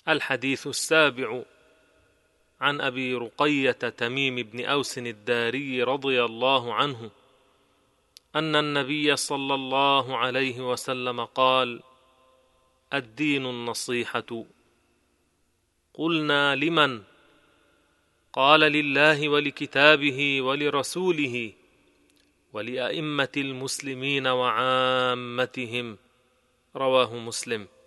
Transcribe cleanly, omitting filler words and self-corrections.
الحديث السابع عن أبي رقية تميم بن أوس الداري رضي الله عنه أن النبي صلى الله عليه وسلم قال: الدين النصيحة. قلنا: لمن؟ قال: لله ولكتابه ولرسوله ولأئمة المسلمين وعامتهم. رواه مسلم.